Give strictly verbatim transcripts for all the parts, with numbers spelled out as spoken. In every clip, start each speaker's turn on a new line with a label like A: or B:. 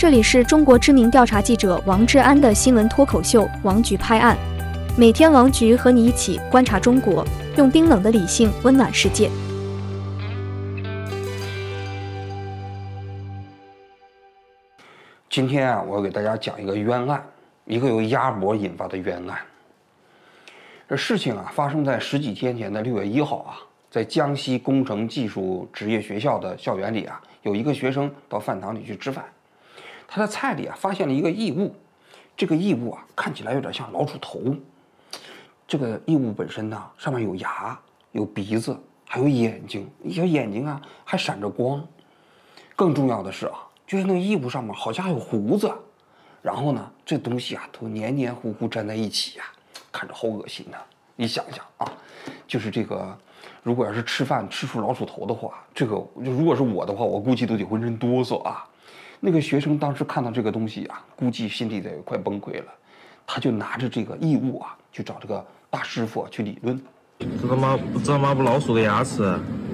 A: 这里是中国知名调查记者王志安的新闻脱口秀《王局拍案》，每天王局和你一起观察中国，用冰冷的理性温暖世界。
B: 今天啊，我要给大家讲一个冤案，一个由鸭脖引发的冤案。这事情啊，发生在十几天前的六月一号啊，在江西工程技术职业学校的校园里啊，有一个学生到饭堂里去吃饭，他的菜里啊发现了一个异物，这个异物啊看起来有点像老鼠头。这个异物本身呢，上面有牙、有鼻子，还有眼睛，小眼睛啊还闪着光。更重要的是啊，就是那个异物上面好像还有胡子，然后呢，这东西啊都黏黏糊糊粘在一起呀、啊，看着好恶心呐、啊！你想想啊，就是这个，如果要是吃饭吃出老鼠头的话，这个如果是我的话，我估计都得浑身哆嗦啊。那个学生当时看到这个东西啊，估计心里得快崩溃了，他就拿着这个异物啊，去找这个大师傅、啊、去理论。
C: 这他妈不知道妈不老鼠的牙齿？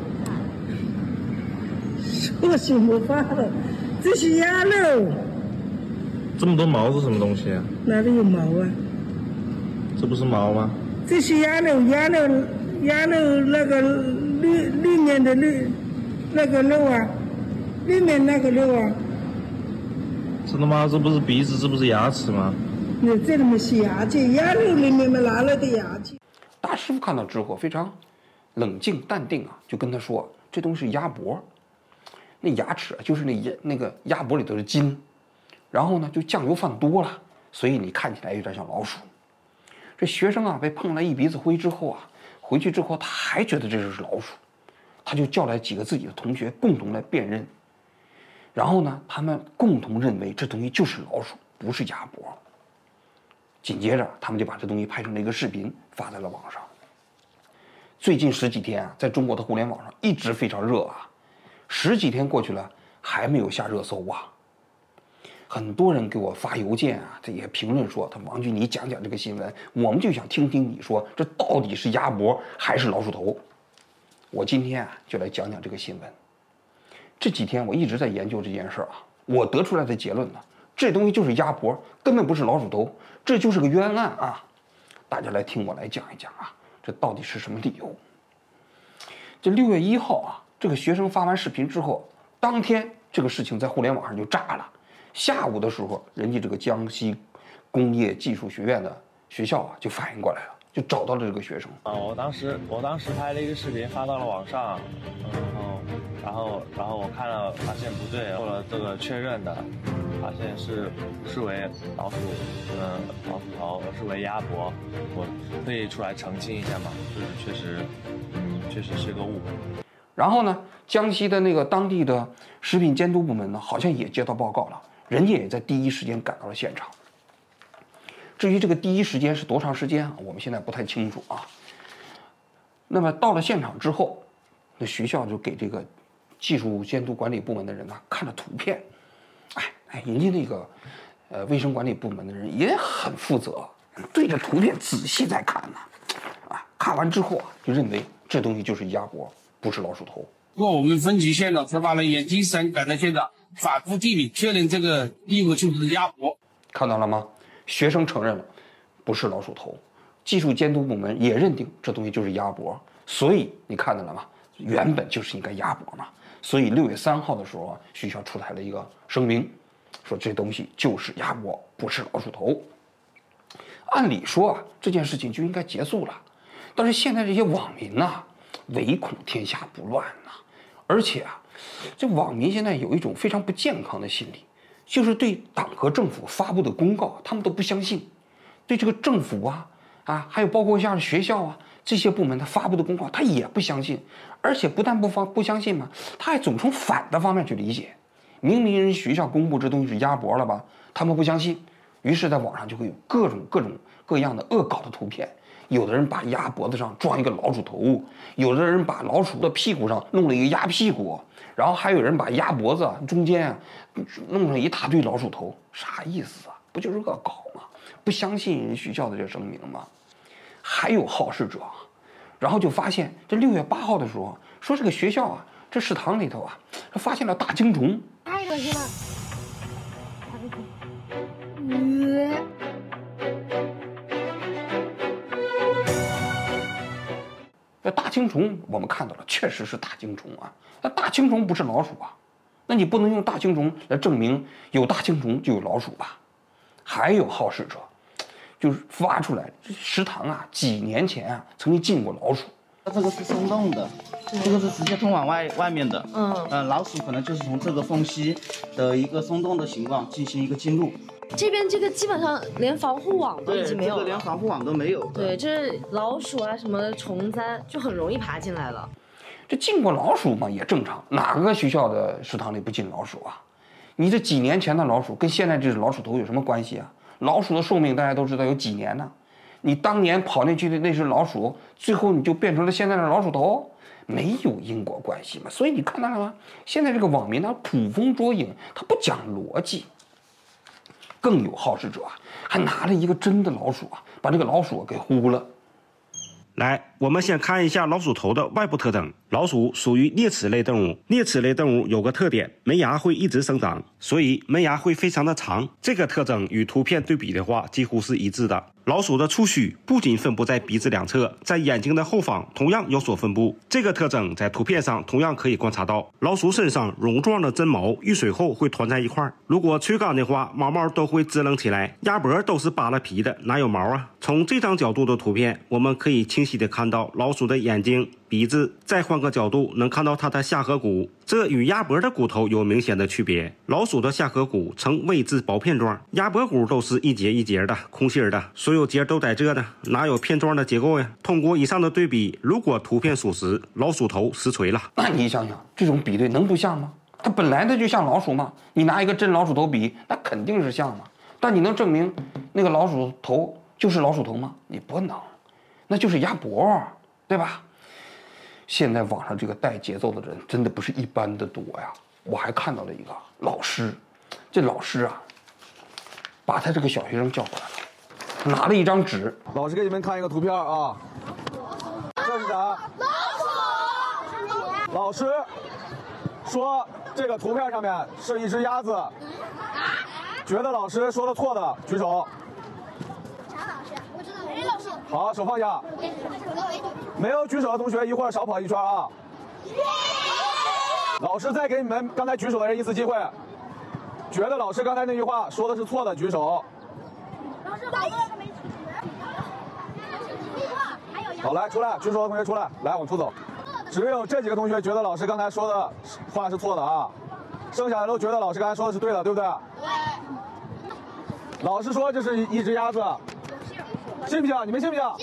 D: 说什么话了？这是鸭肉。
C: 这么多毛是什么东西？
D: 哪里有毛啊？
C: 这不是毛吗？
D: 这是鸭肉，鸭肉，鸭肉那个里里面的里那个肉啊，里面那个肉啊。
C: 这他妈这不是鼻子，这不是牙齿吗？
D: 那这里面是牙齿，鸭肉里面嘛拿来的牙齿。
B: 大师傅看到之后非常冷静淡定啊，就跟他说：“这东西是鸭脖，那牙齿就是那那个鸭脖里头的筋，然后呢就酱油放多了，所以你看起来有点像老鼠。”这学生啊被碰了一鼻子灰之后啊，回去之后他还觉得这就是老鼠，他就叫来几个自己的同学共同来辨认。然后呢，他们共同认为这东西就是老鼠，不是鸭脖。紧接着，他们就把这东西拍成了一个视频，发在了网上。最近十几天啊，在中国的互联网上一直非常热啊，十几天过去了，还没有下热搜啊。很多人给我发邮件啊，这也评论说：“他王局，你讲讲这个新闻，我们就想听听你说这到底是鸭脖还是老鼠头。”我今天啊，就来讲讲这个新闻。这几天我一直在研究这件事啊，我得出来的结论呢，这东西就是鸭脖，根本不是老鼠头，这就是个冤案啊！大家来听我来讲一讲啊，这到底是什么理由？这六月一号啊，这个学生发完视频之后，当天这个事情在互联网上就炸了。下午的时候，人家这个江西工业技术学院的学校啊，就反应过来了，就找到了这个学生。
E: 啊，我当时我当时拍了一个视频发到了网上，然后然后然后我看了发现不对，做了这个确认的，发现是不是为老鼠，呃老鼠头，而是为鸭脖，我可以出来澄清一下嘛，就是确实，嗯，确实是个误会。
B: 然后呢，江西的那个当地的食品监督部门呢，好像也接到报告了，人家也在第一时间赶到了现场。至于这个第一时间是多长时间啊，我们现在不太清楚啊。那么到了现场之后，那学校就给这个技术监督管理部门的人呢看了图片，哎哎，人家那个呃卫生管理部门的人也很负责，对着图片仔细在看呢，啊，看完之后啊，就认为这东西就是鸭脖，不是老鼠头。
F: 不过我们分局线的执法人员经审赶到现场，反复地理确认这个异物就是鸭脖。
B: 看到了吗？学生承认了，不是老鼠头。技术监督部门也认定这东西就是鸭脖，所以你看到了吗？原本就是应该鸭脖嘛。所以六月三号的时候啊，学校出台了一个声明，说这东西就是鸭脖，不是老鼠头。按理说啊，这件事情就应该结束了，但是现在这些网民呐、啊，唯恐天下不乱呐、啊，而且啊，这网民现在有一种非常不健康的心理，就是对党和政府发布的公告，他们都不相信，对这个政府啊啊，还有包括像学校啊这些部门他发布的公告，他也不相信，而且不但不方不相信嘛，他还总从反的方面去理解。明明人学校公布这东西是鸭脖了吧，他们不相信，于是在网上就会有各种各种各样的恶搞的图片。有的人把鸭脖子上装一个老鼠头，有的人把老鼠的屁股上弄了一个鸭屁股，然后还有人把鸭脖子中间啊弄上一大堆老鼠头，啥意思啊？不就是恶搞吗？不相信人学校的这声明吗？还有好事者，然后就发现这六月八号的时候说这个学校啊，这食堂里头啊，发现了大青虫，
G: 太恶心了。
B: 虫我们看到了，确实是大青虫啊，那大青虫不是老鼠啊，那你不能用大青虫来证明有大青虫就有老鼠吧？还有好事者，就是发出来食堂啊，几年前啊曾经进过老鼠。
G: 这个是松动的，这个是直接通往外外面的。
H: 嗯，
G: 呃，老鼠可能就是从这个缝隙的一个松动的情况进行一个进入。
H: 这边这个基本上连防护网都已经没有了，
G: 这个连防护网都没有。
H: 对，这老鼠啊什么的虫灾就很容易爬进来了。
B: 这进过老鼠嘛也正常，哪个学校的食堂里不进老鼠啊？你这几年前的老鼠跟现在这老鼠头有什么关系啊？老鼠的寿命大家都知道有几年呢？你当年跑进去的那只老鼠，最后你就变成了现在的老鼠头，没有因果关系嘛。所以你看到了吗？现在这个网民呢捕风捉影，他不讲逻辑。更有好事者啊，还拿了一个真的老鼠啊，把这个老鼠给糊了。
I: 来，我们先看一下老鼠头的外部特征。老鼠属于啮齿类动物，啮齿类动物有个特点，门牙会一直生长，所以门牙会非常的长。这个特征与图片对比的话，几乎是一致的。老鼠的触须不仅分布在鼻子两侧，在眼睛的后方同样有所分布。这个特征在图片上同样可以观察到。老鼠身上绒状的真毛遇水后会团在一块，如果吹干的话，毛毛都会支棱起来。鸭脖都是扒了皮的，哪有毛啊？从这张角度的图片，我们可以清晰的看到老鼠的眼睛、鼻子，再换个角度能看到它的下颌骨，这与鸭脖的骨头有明显的区别。老鼠的下颌骨呈 V 字薄片状，鸭脖骨都是一节一节的，空心的，所有节都在这呢，哪有片状的结构呀？通过以上的对比，如果图片属实，老鼠头实锤了。
B: 那你想想，这种比对能不像吗？它本来的就像老鼠嘛，你拿一个真老鼠头比，那肯定是像嘛。但你能证明那个老鼠头就是老鼠头吗？你不能，那就是鸭脖，对吧？现在网上这个带节奏的人真的不是一般的多呀！我还看到了一个老师，这老师啊，把他这个小学生叫过来了，拿了一张纸。
J: 老师给你们看一个图片啊，这是啥？老鼠。老师说这个图片上面是一只鸭子，觉得老师说的错的举手。好，手放下。没有举手的同学，一会儿少跑一圈啊。老师再给你们刚才举手的人一次机会，觉得老师刚才那句话说的是错的举手。好，来出来，举手的同学出来，来往出走。只有这几个同学觉得老师刚才说的话是错的啊，剩下的都觉得老师刚才说的是对的，对不对？对。老师说这是一只鸭子。信不信？你们信不信？信！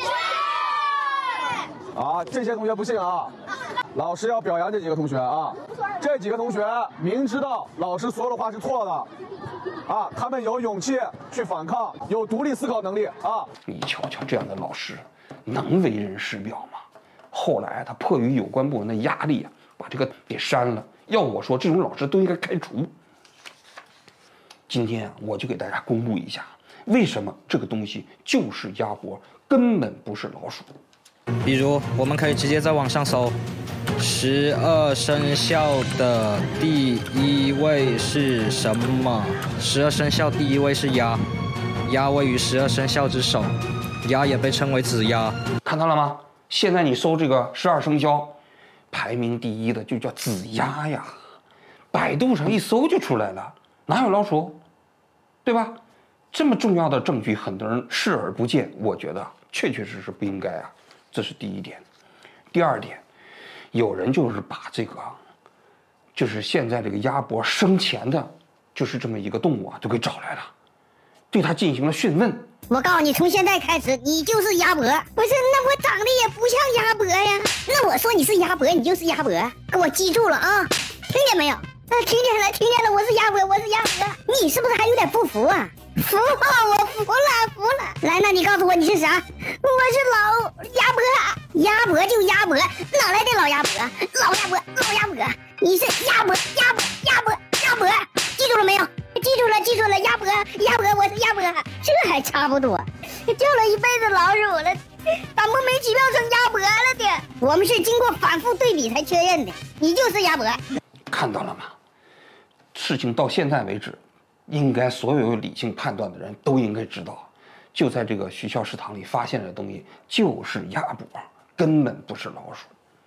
J: 啊，这些同学不信啊！老师要表扬这几个同学啊！这几个同学明知道老师所有的话是错的，啊，他们有勇气去反抗，有独立思考能力啊！
B: 你瞧瞧，这样的老师能为人师表吗？后来他迫于有关部门的压力啊，把这个给删了。要我说，这种老师都应该开除。今天啊，我就给大家公布一下。为什么这个东西就是鸭脖，根本不是老鼠？
K: 比如，我们可以直接在网上搜，十二生肖的第一位是什么？十二生肖第一位是鸭，鸭位于十二生肖之首，鸭也被称为子鸭。
B: 看到了吗？现在你搜这个十二生肖，排名第一的就叫子鸭呀，百度上一搜就出来了，哪有老鼠？对吧？这么重要的证据，很多人视而不见，我觉得确确实实不应该啊，这是第一点。第二点，有人就是把这个，就是现在这个鸭脖生前的，就是这么一个动物啊，就给找来了，对它进行了讯问。
L: 我告诉你，从现在开始，你就是鸭脖。不是，那我长得也不像鸭脖呀。那我说你是鸭脖，你就是鸭脖，给我记住了啊，听见没有？啊，听见了，听见了，我是鸭脖，我是鸭脖。你是不是还有点不服啊？服了，我服了，服了。来，那你告诉我你是啥？我是老鸭脖，鸭脖就鸭脖，哪来的老鸭脖？老鸭脖，老鸭脖。你是鸭脖，鸭脖，鸭脖，鸭脖。记住了没有？记住了，记住了，鸭脖，鸭脖，我是鸭脖。这还差不多，叫了一辈子老鼠了，咋莫名其妙成鸭脖了的？我们是经过反复对比才确认的，你就是鸭脖。
B: 看到了吗？事情到现在为止，应该所有有理性判断的人都应该知道，就在这个学校食堂里发现的东西就是鸭脖，根本不是老鼠。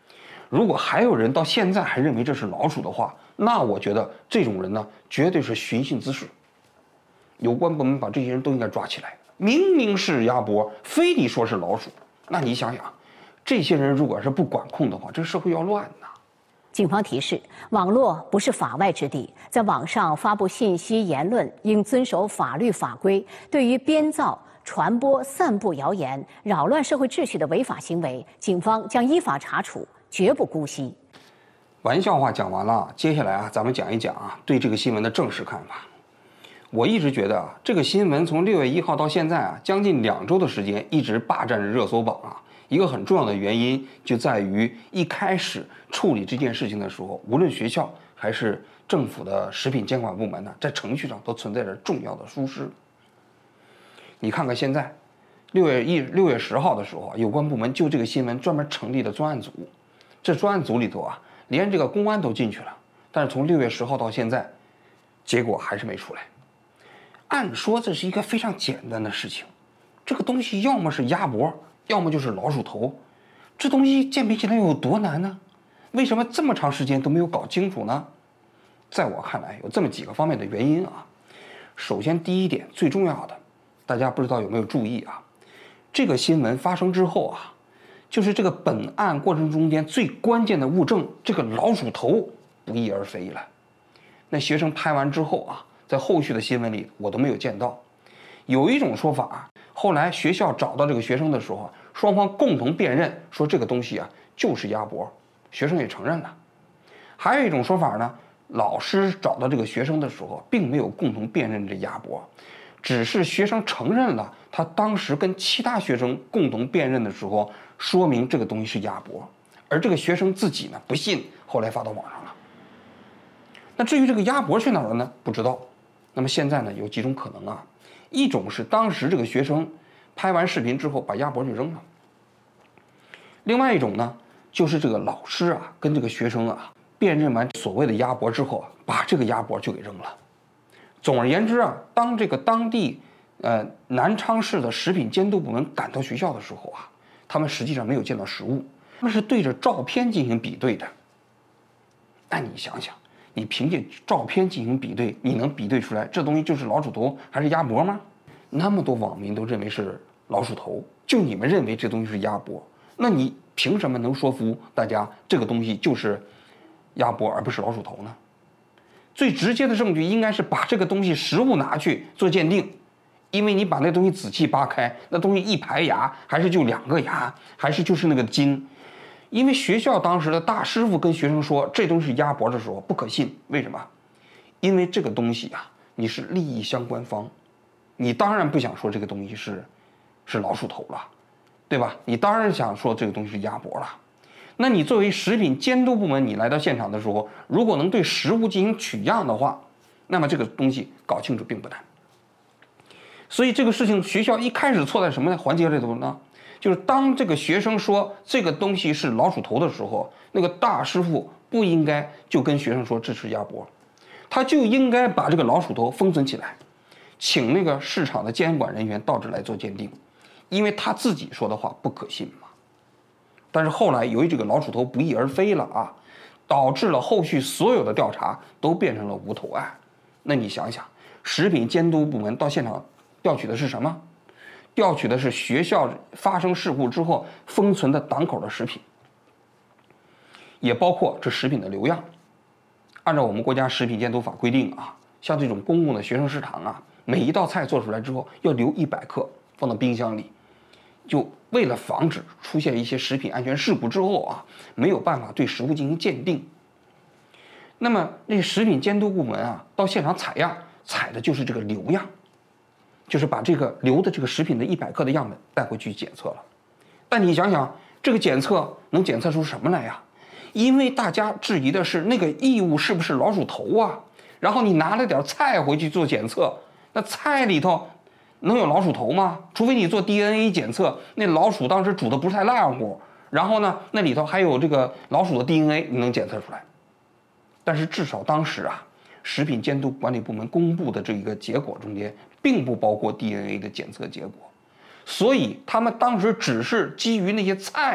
B: 如果还有人到现在还认为这是老鼠的话，那我觉得这种人呢，绝对是寻衅滋事。有关部门把这些人都应该抓起来。明明是鸭脖，非得说是老鼠，那你想想，这些人如果是不管控的话，这社会要乱呐。
M: 警方提示：网络不是法外之地，在网上发布信息言论应遵守法律法规。对于编造、传播、散布谣言、扰乱社会秩序的违法行为，警方将依法查处，绝不姑息。
B: 玩笑话讲完了，接下来啊，咱们讲一讲啊对这个新闻的正式看法。我一直觉得啊，这个新闻从六月一号到现在啊，将近两周的时间一直霸占着热搜榜啊。一个很重要的原因就在于一开始处理这件事情的时候，无论学校还是政府的食品监管部门呢，在程序上都存在着重要的疏失。你看看现在，六月一六月十号的时候啊，有关部门就这个新闻专门成立了专案组。这专案组里头啊，连这个公安都进去了，但是从六月十号到现在，结果还是没出来。按说这是一个非常简单的事情，这个东西要么是鸭脖，要么就是老鼠头，这东西鉴别起来有多难呢？为什么这么长时间都没有搞清楚呢？在我看来，有这么几个方面的原因啊。首先，第一点最重要的，大家不知道有没有注意啊？这个新闻发生之后啊，就是这个本案过程中间最关键的物证，这个老鼠头不翼而飞了。那学生拍完之后啊，在后续的新闻里我都没有见到。有一种说法，后来学校找到这个学生的时候，双方共同辨认说这个东西啊就是鸭脖，学生也承认了。还有一种说法呢，老师找到这个学生的时候，并没有共同辨认这鸭脖，只是学生承认了他当时跟其他学生共同辨认的时候，说明这个东西是鸭脖，而这个学生自己呢不信，后来发到网上了。那至于这个鸭脖去哪儿了呢？不知道。那么现在呢，有几种可能啊，一种是当时这个学生拍完视频之后把鸭脖就扔了，另外一种呢，就是这个老师啊跟这个学生啊辨认完所谓的鸭脖之后啊，把这个鸭脖就给扔了。总而言之啊，当这个当地呃南昌市的食品监督部门赶到学校的时候啊，他们实际上没有见到实物，他们是对着照片进行比对的。那你想想，你凭借照片进行比对，你能比对出来这东西就是老鼠头还是鸭脖吗？那么多网民都认为是老鼠头，就你们认为这东西是鸭脖，那你凭什么能说服大家这个东西就是鸭脖而不是老鼠头呢？最直接的证据应该是把这个东西实物拿去做鉴定，因为你把那东西仔细扒开，那东西一排牙还是就两个牙，还是就是那个筋。因为学校当时的大师傅跟学生说这东西是鸭脖的时候不可信，为什么？因为这个东西啊，你是利益相关方，你当然不想说这个东西是是老鼠头了，对吧？你当然想说这个东西是鸭脖了。那你作为食品监督部门，你来到现场的时候，如果能对食物进行取样的话，那么这个东西搞清楚并不难。所以这个事情学校一开始错在什么环节里头呢？就是当这个学生说这个东西是老鼠头的时候，那个大师傅不应该就跟学生说这是鸭脖，他就应该把这个老鼠头封存起来，请那个市场的监管人员到这来做鉴定，因为他自己说的话不可信嘛。但是后来由于这个老鼠头不翼而飞了啊，导致了后续所有的调查都变成了无头案。那你想想，食品监督部门到现场调取的是什么？调取的是学校发生事故之后封存的档口的食品，也包括这食品的留样。按照我们国家食品监督法规定啊，像这种公共的学生食堂啊，每一道菜做出来之后要留一百克放到冰箱里，就为了防止出现一些食品安全事故之后啊，没有办法对食物进行鉴定。那么那个食品监督部门啊，到现场采样，采的就是这个留样，就是把这个留的这个食品的一百克的样本带回去检测了。但你想想，这个检测能检测出什么来呀？因为大家质疑的是那个异物是不是老鼠头啊？然后你拿了点菜回去做检测，那菜里头能有老鼠头吗？除非你做 D N A 检测，那老鼠当时煮的不是太烂乎，然后呢，那里头还有这个老鼠的 D N A， 你能检测出来。但是至少当时啊，食品监督管理部门公布的这一个结果中间，并不包括 D N A 的检测结果，所以他们当时只是基于那些菜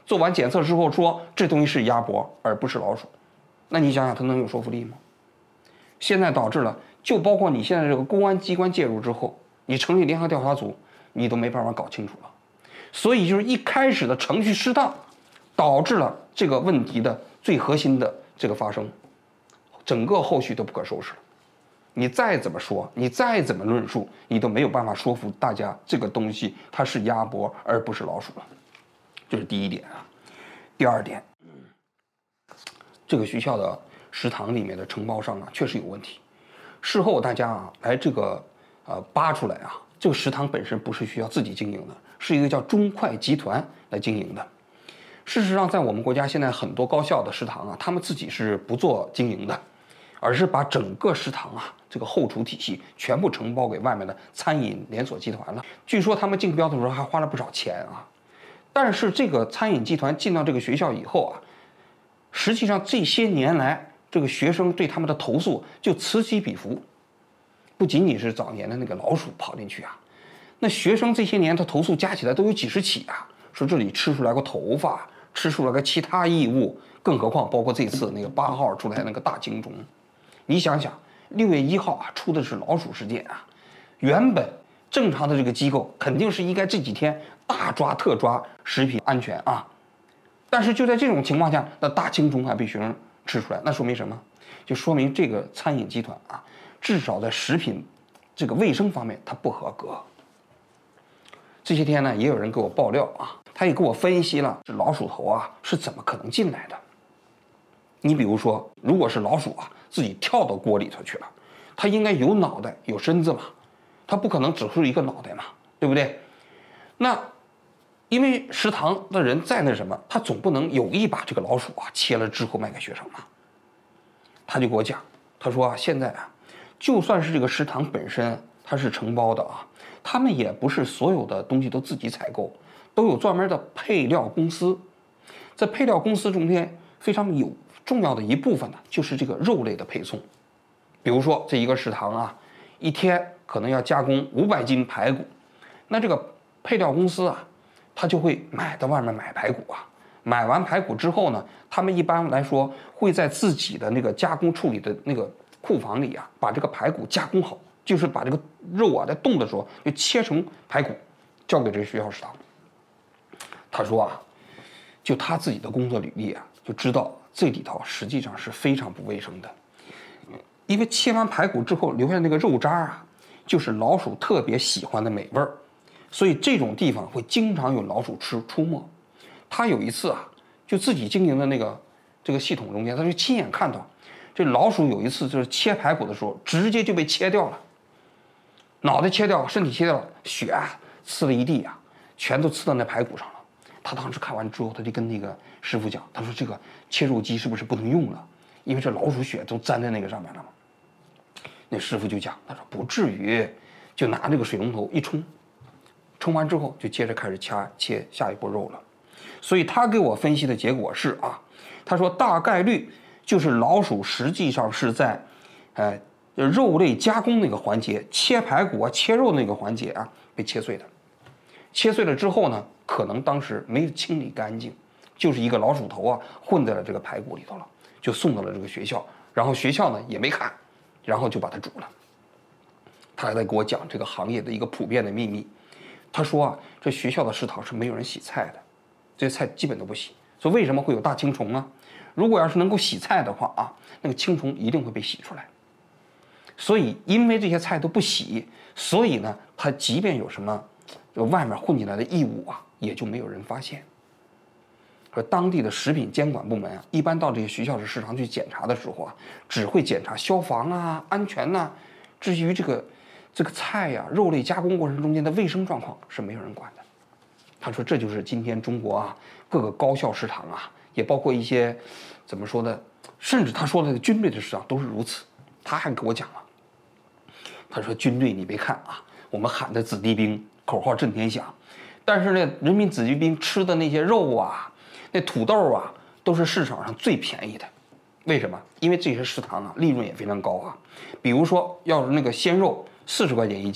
B: 做完检测之后说这东西是鸭脖而不是老鼠，那你想想它能有说服力吗？现在导致了，就包括你现在这个公安机关介入之后，你成立联合调查组，你都没办法搞清楚了。所以就是一开始的程序失当，导致了这个问题的最核心的这个发生，整个后续都不可收拾了。你再怎么说，你再怎么论述，你都没有办法说服大家这个东西它是鸭脖而不是老鼠了。这是第一点啊。第二点，这个学校的食堂里面的承包商啊确实有问题。事后大家啊来这个呃扒出来啊，这个食堂本身不是学校自己经营的，是一个叫中快集团来经营的。事实上，在我们国家现在很多高校的食堂啊，他们自己是不做经营的，而是把整个食堂啊这个后厨体系全部承包给外面的餐饮连锁集团了。据说他们竞标的时候还花了不少钱啊。但是这个餐饮集团进到这个学校以后啊，实际上这些年来，这个学生对他们的投诉就此起彼伏。不仅仅是早年的那个老鼠跑进去啊，那学生这些年他投诉加起来都有几十起啊，说这里吃出来个头发，吃出来个其他异物，更何况包括这次那个八号出来那个大青虫。你想想，六月一号啊出的是老鼠事件啊，原本正常的这个机构肯定是应该这几天大抓特抓食品安全啊，但是就在这种情况下，那大青虫还被学生吃出来，那说明什么？就说明这个餐饮集团啊，至少在食品这个卫生方面它不合格。这些天呢，也有人给我爆料啊，他也给我分析了这老鼠头啊是怎么可能进来的。你比如说，如果是老鼠啊自己跳到锅里头去了，它应该有脑袋有身子嘛，它不可能只是一个脑袋嘛，对不对？那因为食堂的人在那什么，他总不能有意把这个老鼠啊切了之后卖给学生嘛。他就给我讲，他说啊，现在啊，就算是这个食堂本身它是承包的啊，他们也不是所有的东西都自己采购，都有专门的配料公司。在配料公司中间非常有重要的一部分呢，就是这个肉类的配送。比如说这一个食堂啊，一天可能要加工五百斤排骨，那这个配料公司啊，他就会买到外面买排骨啊。买完排骨之后呢，他们一般来说会在自己的那个加工处理的那个库房里啊，把这个排骨加工好，就是把这个肉啊在冻的时候就切成排骨，交给这个学校食堂。他说啊，就他自己的工作履历啊，就知道这里头实际上是非常不卫生的，因为切完排骨之后留下那个肉渣啊，就是老鼠特别喜欢的美味儿，所以这种地方会经常有老鼠吃出没。他有一次啊，就自己经营的那个这个系统中间，他就亲眼看到这老鼠有一次就是切排骨的时候，直接就被切掉了，脑袋切掉，身体切掉了，血啊呲了一地啊，全都呲到那排骨上了。他当时看完之后，他就跟那个师傅讲，他说这个切肉机是不是不能用了？因为这老鼠血都粘在那个上面了嘛。那师傅就讲，他说不至于，就拿这个水龙头一冲，冲完之后就接着开始掐切下一步肉了。所以他给我分析的结果是啊，他说大概率就是老鼠实际上是在，呃，肉类加工那个环节，切排骨啊、切肉那个环节啊被切碎的。切碎了之后呢，可能当时没清理干净，就是一个老鼠头啊混在了这个排骨里头了，就送到了这个学校，然后学校呢也没看，然后就把它煮了。他还在给我讲这个行业的一个普遍的秘密，他说啊，这学校的食堂是没有人洗菜的。这些菜基本都不洗，所以为什么会有大青虫啊？如果要是能够洗菜的话啊，那个青虫一定会被洗出来。所以因为这些菜都不洗，所以呢，它即便有什么这外面混进来的异物啊，也就没有人发现。而当地的食品监管部门啊，一般到这些学校的食堂去检查的时候啊，只会检查消防啊、安全呐、啊，至于这个这个菜呀、啊、肉类加工过程中间的卫生状况是没有人管的。他说：“这就是今天中国啊各个高校食堂啊，也包括一些怎么说呢，甚至他说的军队的食堂都是如此。”他还给我讲了，他说：“军队你别看啊，我们喊的子弟兵口号震天响，但是呢，人民子弟兵吃的那些肉啊，那土豆啊，都是市场上最便宜的。为什么？因为这些食堂啊利润也非常高啊。比如说，要是那个鲜肉四十块钱一斤，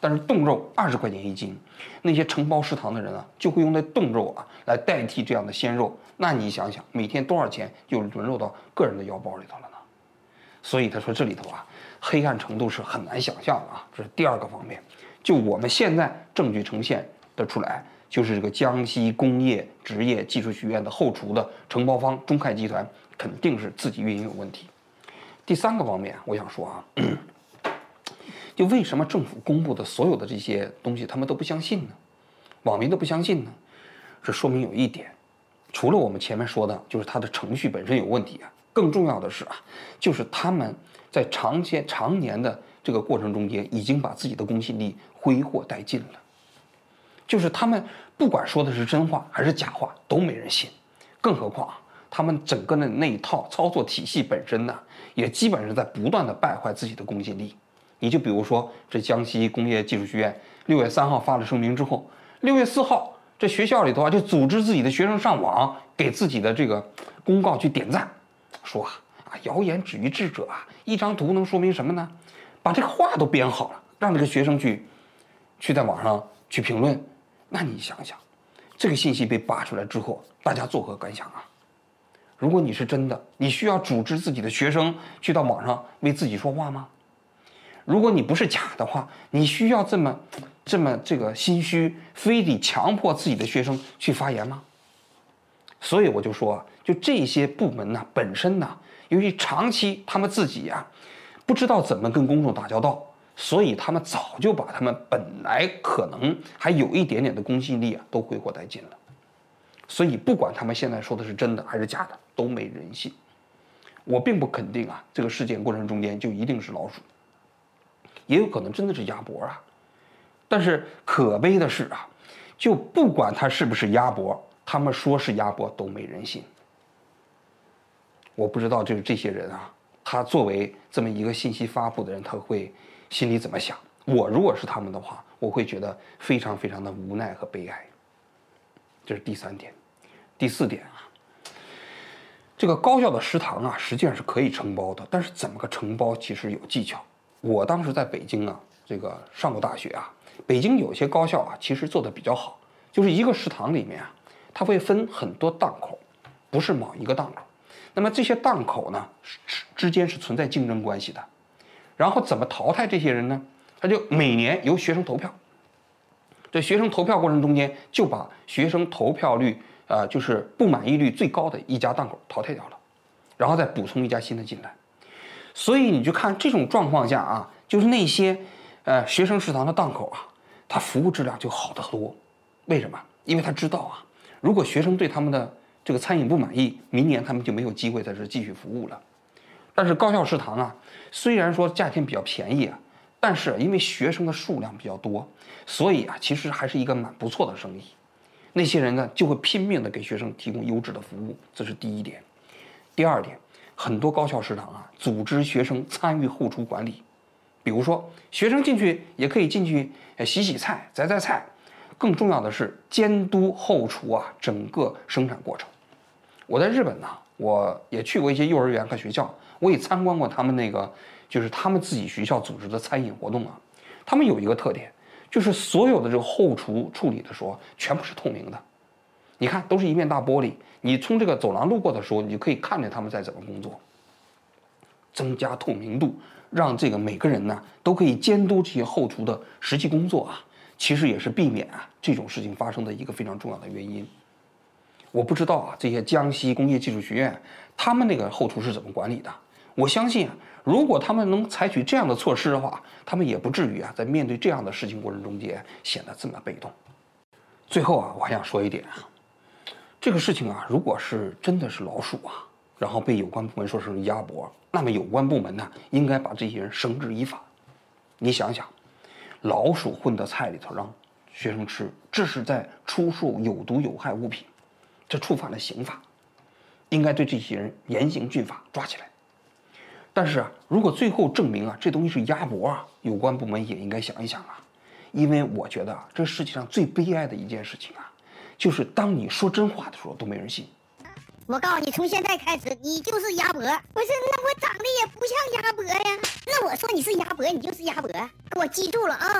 B: 但是冻肉二十块钱一斤，那些承包食堂的人啊，就会用那冻肉啊来代替这样的鲜肉。那你想想，每天多少钱就沦落到个人的腰包里头了呢？所以他说这里头啊，黑暗程度是很难想象的啊。这是第二个方面。就我们现在证据呈现得出来，就是这个江西工业职业技术学院的后厨的承包方中泰集团肯定是自己运营有问题。第三个方面，我想说啊，就为什么政府公布的所有的这些东西他们都不相信呢？网民都不相信呢？这说明有一点，除了我们前面说的，就是它的程序本身有问题啊，更重要的是啊，就是他们在长期常年的这个过程中间，已经把自己的公信力挥霍殆尽了。就是他们不管说的是真话还是假话，都没人信。更何况啊，他们整个的那一套操作体系本身呢，也基本是在不断的败坏自己的公信力。你就比如说，这江西工业技术学院六月三号发了声明之后，六月四号这学校里头啊就组织自己的学生上网给自己的这个公告去点赞，说啊啊谣言止于智者啊，一张图能说明什么呢？把这个话都编好了，让这个学生去去在网上去评论。那你想想，这个信息被扒出来之后，大家作何感想啊？如果你是真的，你需要组织自己的学生去到网上为自己说话吗？如果你不是假的话，你需要这么这么这个心虚，非得强迫自己的学生去发言吗？所以我就说啊，就这些部门呢，本身呢，由于长期他们自己呀、啊，不知道怎么跟公众打交道，所以他们早就把他们本来可能还有一点点的公信力啊，都挥霍殆尽了。所以不管他们现在说的是真的还是假的，都没人信。我并不肯定啊，这个事件过程中间就一定是老鼠，也有可能真的是鸭脖啊。但是可悲的是啊，就不管他是不是鸭脖，他们说是鸭脖都没人信。我不知道就是这些人啊，他作为这么一个信息发布的人，他会心里怎么想？我如果是他们的话，我会觉得非常非常的无奈和悲哀。这是第三点。第四点啊，这个高校的食堂啊，实际上是可以承包的，但是怎么个承包其实有技巧。我当时在北京啊，这个上过大学啊，北京有些高校啊，其实做的比较好，就是一个食堂里面啊，它会分很多档口，不是某一个档口。那么这些档口呢，之间是存在竞争关系的。然后怎么淘汰这些人呢？他就每年由学生投票，这学生投票过程中间就把学生投票率呃就是不满意率最高的一家档口淘汰掉了，然后再补充一家新的进来。所以你就看这种状况下啊，就是那些呃学生食堂的档口啊，它服务质量就好得多。为什么？因为他知道啊，如果学生对他们的这个餐饮不满意，明年他们就没有机会在这继续服务了。但是高校食堂啊，虽然说价钱比较便宜啊，但是因为学生的数量比较多，所以啊，其实还是一个蛮不错的生意。那些人呢，就会拼命的给学生提供优质的服务，这是第一点。第二点，很多高校食堂啊，组织学生参与后厨管理，比如说学生进去也可以进去洗洗菜、摘摘菜，更重要的是监督后厨啊整个生产过程。我在日本呢，我也去过一些幼儿园和学校，我也参观过他们那个就是他们自己学校组织的餐饮活动啊。他们有一个特点，就是所有的这个后厨处理的时候全部是透明的，你看都是一面大玻璃，你从这个走廊路过的时候，你就可以看见他们在怎么工作。增加透明度，让这个每个人呢都可以监督这些后厨的实际工作啊，其实也是避免啊这种事情发生的一个非常重要的原因。我不知道啊，这些江西工业技术学院他们那个后厨是怎么管理的？我相信啊，如果他们能采取这样的措施的话，他们也不至于啊在面对这样的事情过程中间显得这么被动。最后啊，我还想说一点啊，这个事情啊，如果是真的是老鼠啊，然后被有关部门说成鸭脖，那么有关部门呢应该把这些人绳之以法。你想想，老鼠混到菜里头让学生吃，这是在出售有毒有害物品，这触犯了刑法，应该对这些人严刑峻法，抓起来。但是啊，如果最后证明啊这东西是鸭脖啊，有关部门也应该想一想啊，因为我觉得啊，这世界上最悲哀的一件事情啊，就是当你说真话的时候都没人信。
L: 我告诉你，从现在开始你就是鸭脖。不是，那我长得也不像鸭脖呀。那我说你是鸭脖，你就是鸭脖，给我记住了啊。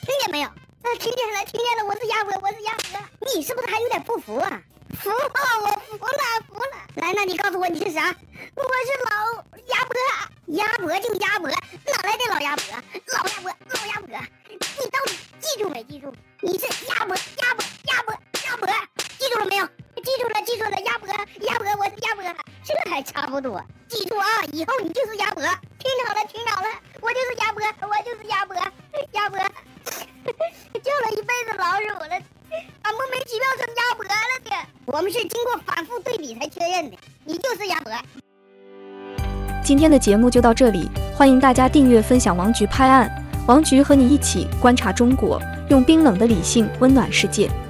L: 听见没有？啊，听见了，听见了，我是鸭脖，我是鸭脖。你是不是还有点不服啊？服了，我服了，服了。来，那你告诉我你是啥？我是老鸭脖，鸭脖就鸭脖，哪来的老鸭脖？老鸭脖，老鸭脖。你到底记住没记住？你是鸭脖，鸭脖，鸭脖，鸭脖，记住了没有？记住了，记住了，鸭脖，鸭脖，我是鸭脖，这还差不多。记住啊，以后你就是鸭脖。听好了，听好了，我就是鸭脖，我就是鸭脖，鸭脖。救了一辈子老鼠了，啊，莫名其妙成鸭脖了的。我们是经过反复对比才确认的，你就是鸭脖。
A: 今天的节目就到这里，欢迎大家订阅分享王菊拍案，王菊和你一起观察中国，用冰冷的理性温暖世界。